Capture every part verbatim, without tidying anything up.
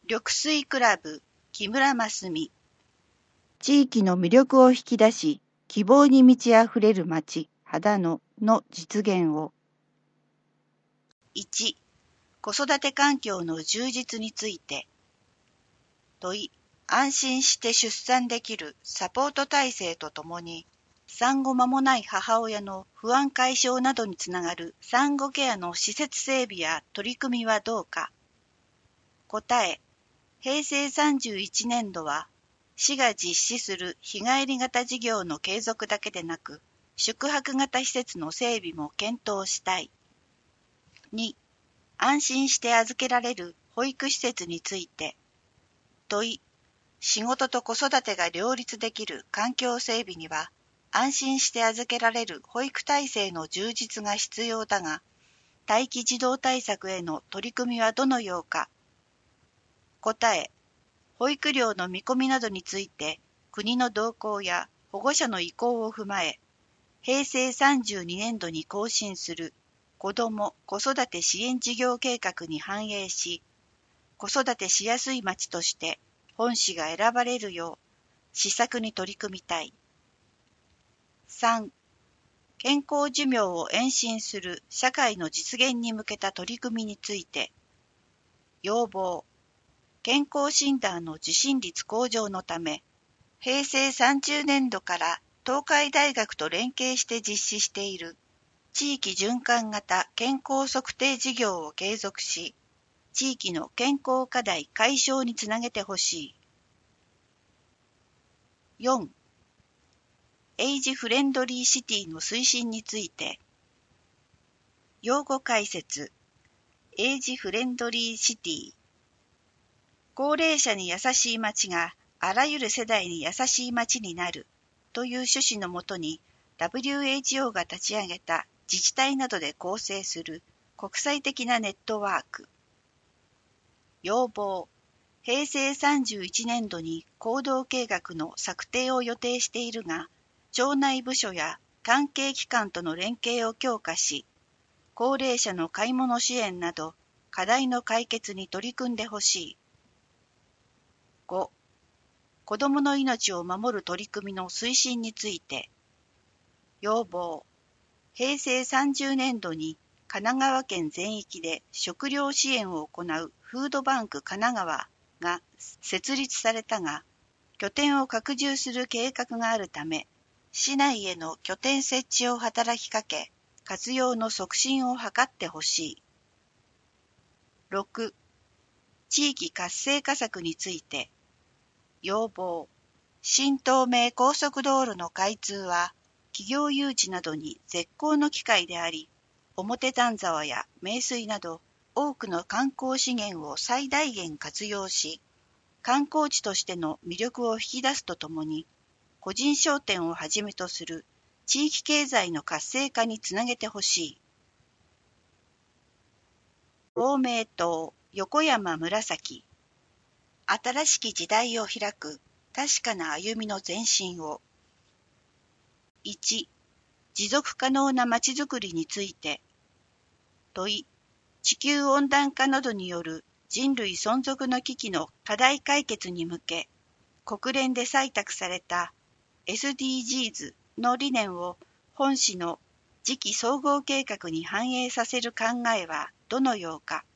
緑水クラブ木村真澄。 地域の魅力を引き出し、希望に満ち溢れる街、秦野の実現を。 いち、子育て環境の充実について。問い、安心して出産できるサポート体制とともに、産後間もない母親の不安解消などにつながる産後ケアの施設整備や取り組みはどうか。答え、平成さんじゅういちねんどは、市が実施する日帰り型事業の継続だけでなく、宿泊型施設の整備も検討したい。に、安心して預けられる保育施設について。問い、仕事と子育てが両立できる環境整備には、安心して預けられる保育体制の充実が必要だが、待機児童対策への取り組みはどのようか。答え、保育料の見込みなどについて、国の動向や保護者の意向を踏まえ、平成さんじゅうにねんどに更新する子ども・子育て支援事業計画に反映し、子育てしやすい町として本市が選ばれるよう施策に取り組みたい。さん、健康寿命を延伸する社会の実現に向けた取り組みについて、要望、健康診断の受診率向上のため、平成さんじゅうねんどから東海大学と連携して実施している地域循環型健康測定事業を継続し、地域の健康課題解消につなげてほしい。よん、エイジフレンドリーシティの推進について、用語解説、エイジフレンドリーシティ。高齢者に優しい街があらゆる世代に優しい街になるという趣旨のもとに ダブリューエイチオー が立ち上げた自治体などで構成する国際的なネットワーク。要望、平成さんじゅういちねんどに行動計画の策定を予定しているが、町内部署や関係機関との連携を強化し、高齢者の買い物支援など課題の解決に取り組んでほしい。ご、子どもの命を守る取り組みの推進について、要望、平成さんじゅうねんどに神奈川県全域で食料支援を行うフードバンク神奈川が設立されたが、拠点を拡充する計画があるため、市内への拠点設置を働きかけ、活用の促進を図ってほしい。ろく、地域活性化策について、要望、新東名高速道路の開通は、企業誘致などに絶好の機会であり、表丹沢や名水など多くの観光資源を最大限活用し、観光地としての魅力を引き出すとともに、個人商店をはじめとする地域経済の活性化につなげてほしい。公明党横山紫、新しき時代を開く確かな歩みの前進を。いち、持続可能なまちづくりについて。問い、地球温暖化などによる人類存続の危機の課題解決に向け、国連で採択された エスディージーズ の理念を本市の次期総合計画に反映させる考えはどのようか。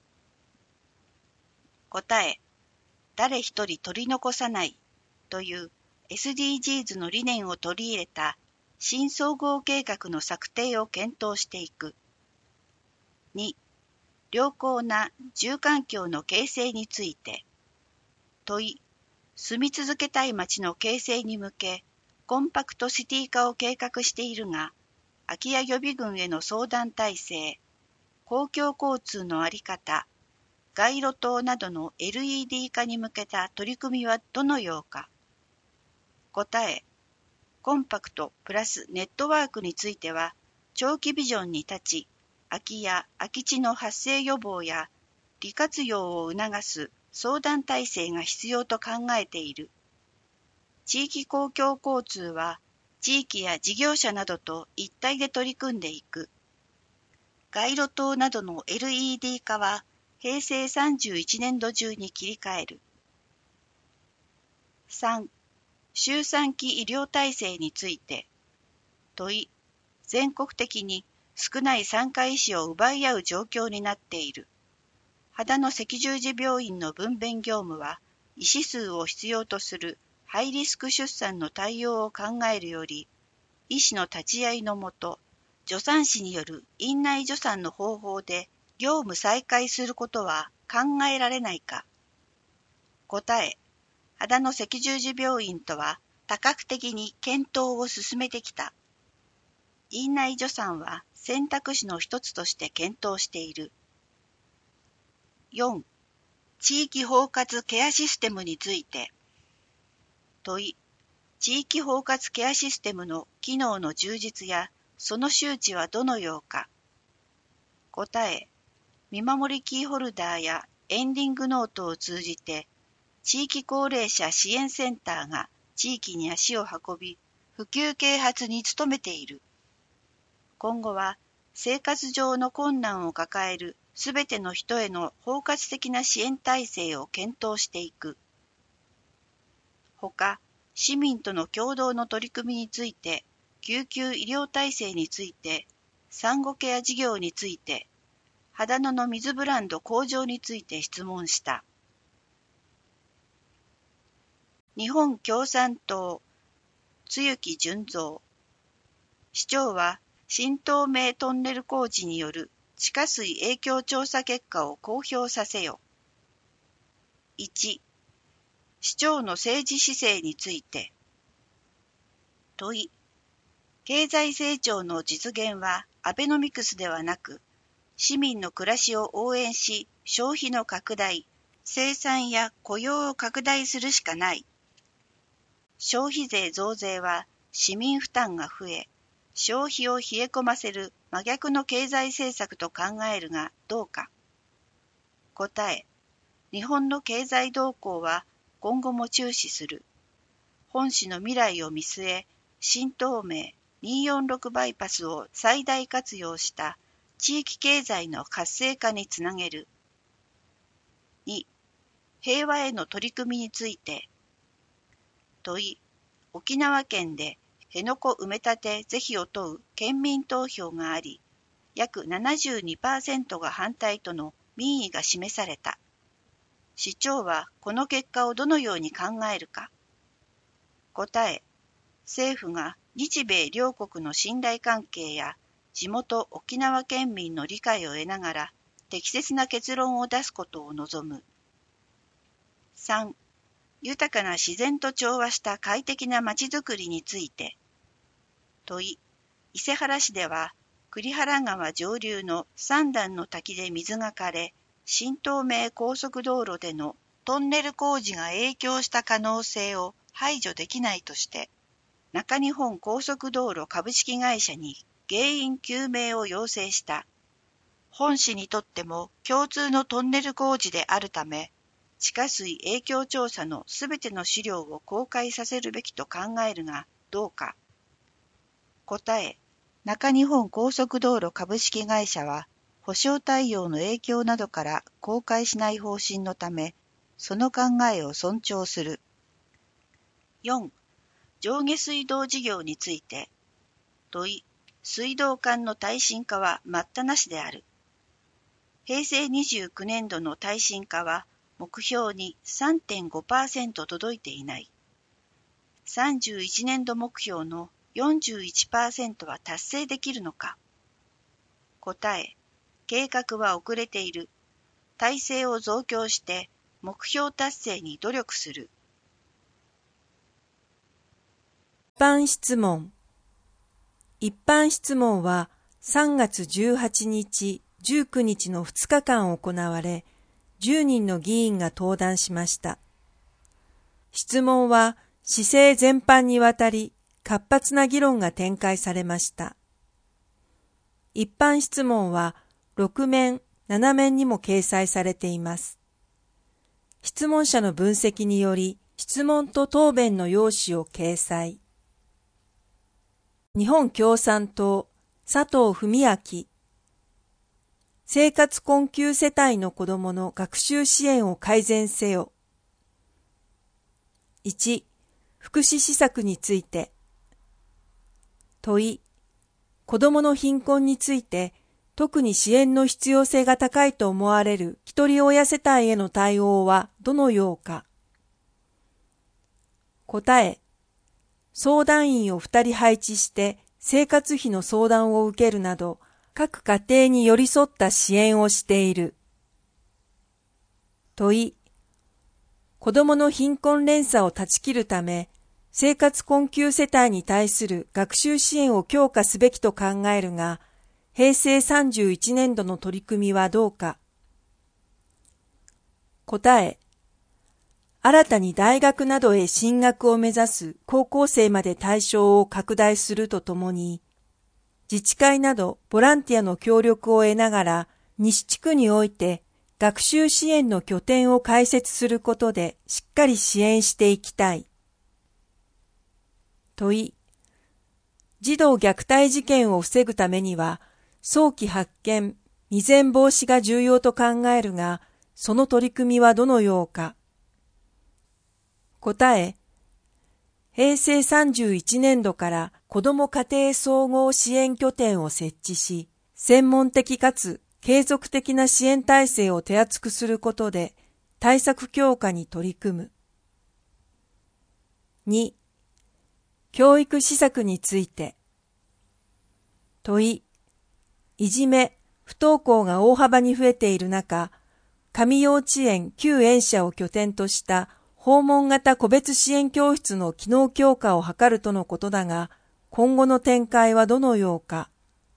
答え、誰一人取り残さないという エスディージーズ の理念を取り入れた新総合計画の策定を検討していく。に、良好な住環境の形成について。問い、住み続けたい街の形成に向け、コンパクトシティ化を計画しているが、空き家予備軍への相談体制、公共交通の在り方、街路灯などの エルイーディー 化に向けた取り組みはどのようか。答え、コンパクトプラスネットワークについては、長期ビジョンに立ち、空き家・空き地の発生予防や利活用を促す相談体制が必要と考えている。地域公共交通は、地域や事業者などと一体で取り組んでいく。街路灯などの エルイーディー 化は、 へいせいさんじゅういちねんど中に切り替える。さん、周産期医療体制について。問い、全国的に少ない産科医師を奪い合う状況になっている。秦野赤十字病院の分娩業務は、医師数を必要とするハイリスク出産の対応を考えるより、医師の立ち会いのもと、助産師による院内助産の方法で業務再開することは考えられないか。答え、秦野赤十字病院とは多角的に検討を進めてきた。院内助産は選択肢の一つとして検討している。よん、地域包括ケアシステムについて。問い、地域包括ケアシステムの機能の充実やその周知はどのようか。答え、見守りキーホルダーやエンディングノートを通じて、地域高齢者支援センターが地域に足を運び、普及啓発に努めている。今後は、生活上の困難を抱えるすべての人への包括的な支援体制を検討していく。ほか、市民との共同の取り組みについて、救急医療体制について、産後ケア事業について、秦野の水ブランド向上について質問した。日本共産党、露木純三。市長は、新東名トンネル工事による地下水影響調査結果を公表させよ。いち、市長の政治姿勢について。問い、経済成長の実現はアベノミクスではなく、市民の暮らしを応援し、消費の拡大、生産や雇用を拡大するしかない。消費税増税は市民負担が増え、消費を冷え込ませる真逆の経済政策と考えるがどうか。答え、日本の経済動向は今後も注視する。本市の未来を見据え、新東名にひゃくよんじゅうろくバイパスを最大活用した地域経済の活性化につなげる。に、平和への取り組みについて。問い、沖縄県で辺野古埋め立て是非を問う県民投票があり、約 ななじゅうにパーセント が反対との民意が示された。市長はこの結果をどのように考えるか。答え、政府が日米両国の信頼関係や地元沖縄県民の理解を得ながら適切な結論を出すことを望む。さん、豊かな自然と調和した快適なまちづくりについて。問い、伊勢原市では栗原川上流の三段の滝で水が枯れ、新東名高速道路でのトンネル工事が影響した可能性を排除できないとして、中日本高速道路株式会社に原因究明を要請した。本市にとっても共通のトンネル工事であるため、地下水影響調査のすべての資料を公開させるべきと考えるがどうか。答え、中日本高速道路株式会社は、保証対応の影響などから公開しない方針のため、その考えを尊重する。よん、上下水道事業について。問い、水道管の耐震化は待ったなしである。へいせいにじゅうきゅうねんどの耐震化は、目標に さんてんごパーセント 届いていない。さんじゅういちねんど目標の よんじゅういちパーセント は達成できるのか。答え、計画は遅れている。体制を増強して目標達成に努力する。 一般質問。一般質問はさんがつじゅうはちにち、じゅうくにちのふつかかん行われ、じゅうにんの議員が登壇しました。質問は市政全般にわたり活発な議論が展開されました。一般質問はろくめん、ななめんにも掲載されています。質問者の分析により質問と答弁の用紙を掲載。日本共産党、佐藤文明。 生活困窮世帯の子どもの学習支援を改善せよ。いち、福祉施策について。問い、子どもの貧困について、特に支援の必要性が高いと思われるひとり親世帯への対応はどのようか。答え、相談員をふたり配置して生活費の相談を受けるなど、各家庭に寄り添った支援をしている。問い、子どもの貧困連鎖を断ち切るため、生活困窮世帯に対する学習支援を強化すべきと考えるが、へいせいさんじゅういちねんどの取り組みはどうか。答え、新たに大学などへ進学を目指す高校生まで対象を拡大するとともに、自治会などボランティアの協力を得ながら、西地区において学習支援の拠点を開設することでしっかり支援していきたい。問い、児童虐待事件を防ぐためには、早期発見、未然防止が重要と考えるが、その取り組みはどのようか。答え、へいせいさんじゅういちねんどから子ども家庭総合支援拠点を設置し、専門的かつ継続的な支援体制を手厚くすることで対策強化に取り組む。に、教育施策について。問い、いじめ、不登校が大幅に増えている中、上幼稚園旧園舎を拠点とした訪問型個別支援教室の機能強化を図るとのことだが、今後の展開はどのようか。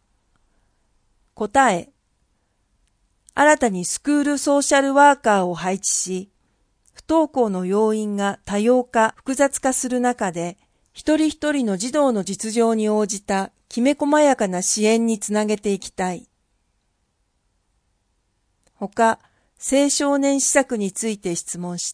答え、新たにスクールソーシャルワーカーを配置し、不登校の要因が多様化、複雑化する中で、一人一人の児童の実情に応じたきめ細やかな支援につなげていきたい。ほか、青少年施策について質問した。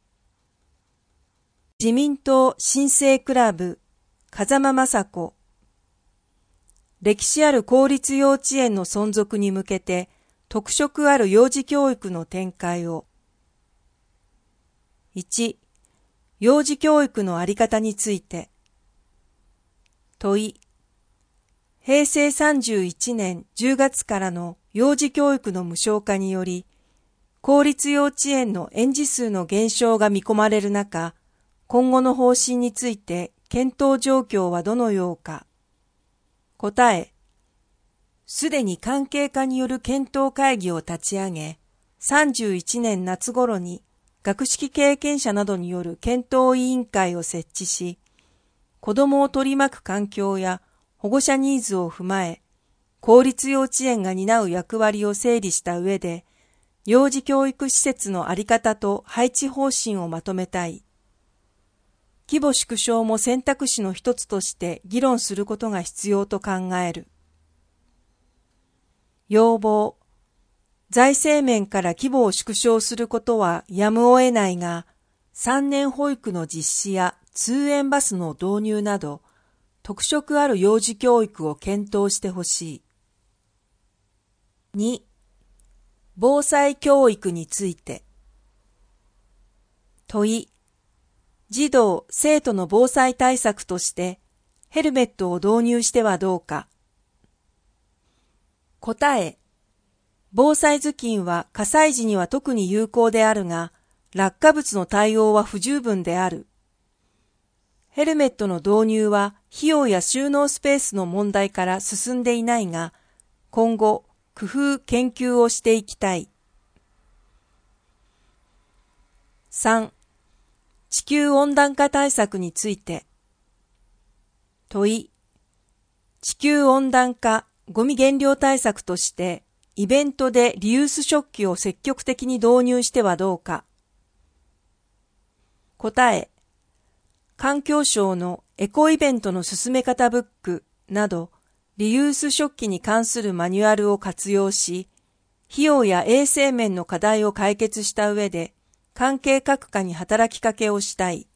自民党新生クラブ、風間雅子。歴史ある公立幼稚園の存続に向けて、特色ある幼児教育の展開を。いち、幼児教育のあり方について。問い、へいせいさんじゅういちねんじゅうがつからの幼児教育の無償化により、公立幼稚園の園児数の減少が見込まれる中、今後の方針について検討状況はどのようか。答え、すでに関係課による検討会議を立ち上げ、さんじゅういちねん夏頃に学識経験者などによる検討委員会を設置し、子どもを取り巻く環境や保護者ニーズを踏まえ、公立幼稚園が担う役割を整理した上で、幼児教育施設の在り方と配置方針をまとめたい。規模縮小も選択肢の一つとして議論することが必要と考える。要望。財政面から規模を縮小することはやむを得ないが、さんねん保育の実施や通園バスの導入など、特色ある幼児教育を検討してほしい。に、防災教育について。問い、児童・生徒の防災対策として、ヘルメットを導入してはどうか。答え、防災頭巾は火災時には特に有効であるが、落下物の対応は不十分である。ヘルメットの導入は費用や収納スペースの問題から進んでいないが、今後、工夫・研究をしていきたい。さん、地球温暖化対策について。問い、地球温暖化、ゴミ減量対策として、イベントでリユース食器を積極的に導入してはどうか。答え、環境省のエコイベントの進め方ブックなど、リユース食器に関するマニュアルを活用し、費用や衛生面の課題を解決した上で、関係各課に働きかけをしたい。